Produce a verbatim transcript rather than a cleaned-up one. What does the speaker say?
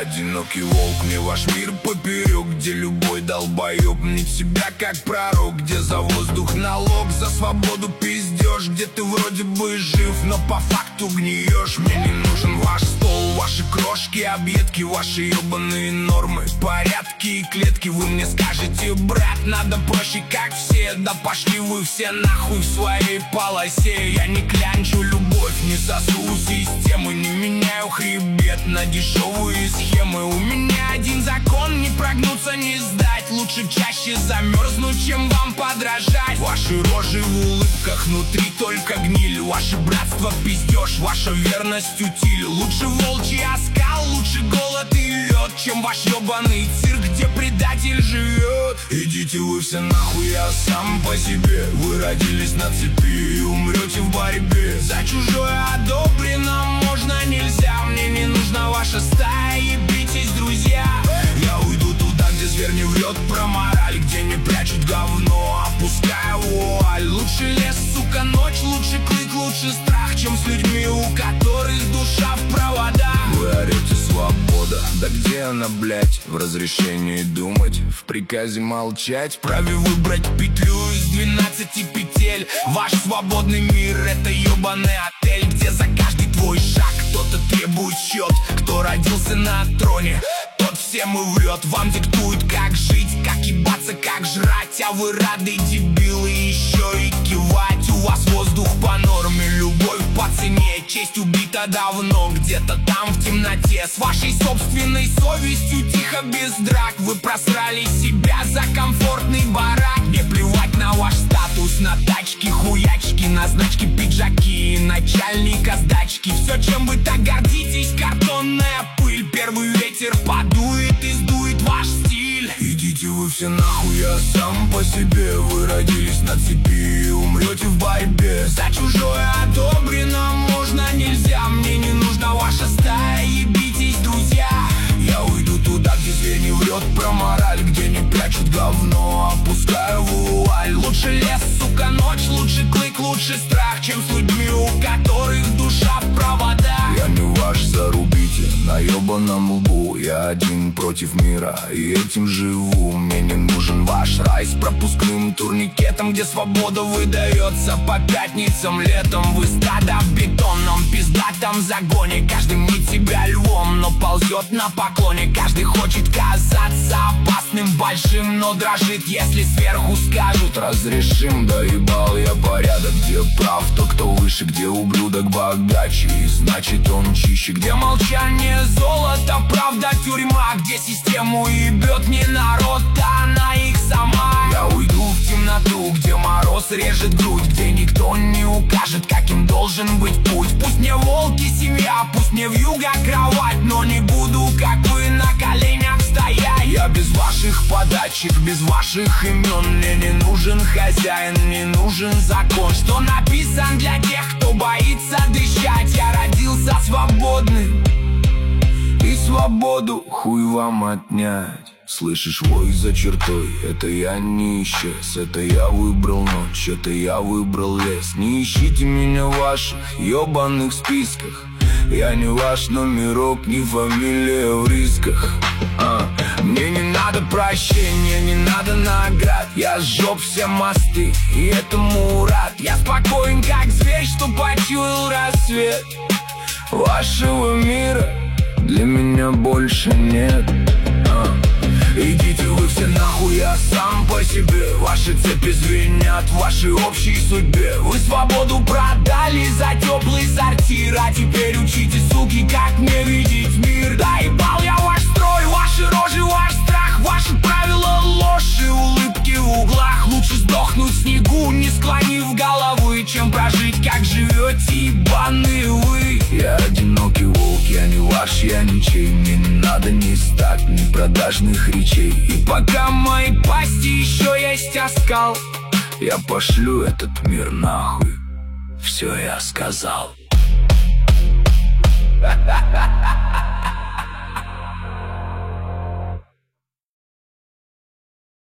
одинокий волк, мне ваш мир поперек, где любой долбоеб мнит себя как пророк, где за воздух налог, за свободу пиздешь, где ты вроде бы жив, но по факту гниешь. Мне не нужен ваш стол, ваши крошки, объедки, ваши ебаные нормы, порядки и клетки. Вы мне скажете: брат, надо проще, как все. Да пошли вы все нахуй в своей полосе. Я не клянчу любовь, не сосу системы, не меняю хребет на дешевые схемы. У меня один закон: не прогнуться, не сдать. Лучше чаще замерзнуть, чем вам подражать. Ваши рожи в улыбках, внутри только гниль. Ваше братство пиздеж, ваша верность утиль. Лучше волчий оскал, лучше голод и лед, чем ваш ебаный цирк, где предатель живет. Идите вы все нахуй, я сам по себе. Вы родились на цепи и умрете в борьбе. За чужое одобрено можно, нельзя. Мне не нужна ваша стая, ебитесь, друзья. Я уйду туда, где зверь не врет про мораль, где не прячут говно, опуская вуаль. Лучше лес, сука, ночь, лучше клык, лучше страх, чем с людьми, у которых душа в проводах. Вы орете: свобода, да где она, блять? В разрешении думать, в приказе молчать, в праве выбрать петлю из двенадцати петель. Ваш свободный мир — это ебаный отель, где за каждый твой шаг кто-то требует счет. Кто родился на троне, тот всем и врет. Вам диктует, как жить, как ебаться, как жрать, а вы рады, дебилы, еще и кивать. У вас воздух по норме, любовь по цене, честь убита давно, где-то там в темноте. С вашей собственной совестью тихо, без драк, вы просрали себя за комфортный барак. Мне плевать на ваш статус, на тачки, хуячки, на значки, пиджаки, начальника сдачки. Все, чем вы так гордитесь, картонная пыль. Первый ветер подует и сдует ваш стиль. Идите вы все нахуй, я сам по себе. Вы родились на цепи и умрете в борьбе. За чужое одобрено можно, нельзя. Мне не нужна ваша стая, ебитесь, друзья. Я уйду туда, где зверь не врет про мораль, где не прячут говно, опускаю вуаль. Лучше лес, сука, ночь, лучше клык, лучше страх, чем с людьми, у которых душа в проводах. Я не ваш, зарубите на ебаном лбу. Я один против мира и этим живу. Мне не нужен ваш рай с пропускным турникетом, где свобода выдается по пятницам летом. Вы стадо в бетонном пиздатом загоне. Каждый мнит себя львом, но ползет на поклоне. Каждый хочет казаться опасным, большим, но дрожит, если сверху скажут: разрешим. Доебал я порядок, где прав тот, кто выше, где ублюдок богаче, и значит он чище. Где молчание золото, правда тюрьма, где систему ебет не народ, а она их сама. Я уйду в темноту, где мороз режет грудь, где никто не укажет, каким должен быть путь. Пусть не волки семья, пусть не вьюга кровать, но не буду, как вы, на коленях стоять. Я без ваших подачек, без ваших имен. Мне не нужен хозяин, не нужен закон, что написан для тех, кто боится дышать. Я родился свободным, и свободу хуй вам отнять. Слышишь вой за чертой, это я не исчез. Это я выбрал ночь, это я выбрал лес. Не ищите меня в ваших ебаных списках. Я не ваш номерок, не фамилия в рисках. а. Мне не надо прощения, не надо наград. Я сжег все мосты, и этому рад. Я спокоен, как зверь, что почуял рассвет. Вашего мира для меня больше нет. а. Идите вы все нахуй, я сам по себе. Ваши цепи звенят в вашей общей судьбе. Вы свободу продали за теплый сортир, а теперь учите, суки, как мне видеть мир. Доебал я ваш строй, ваши рожи, ваш страх, ваши правила ложь и улыбки в углах. Лучше сдохнуть в снегу, не склонив головы, чем прожить, как живете, ебаные вы. Я одинокий волк, я не ваш, я ничей. Мне не надо ни стать, ни продажных речей. И пока в моей пасти еще есть оскал, я пошлю этот мир нахуй. Все я сказал.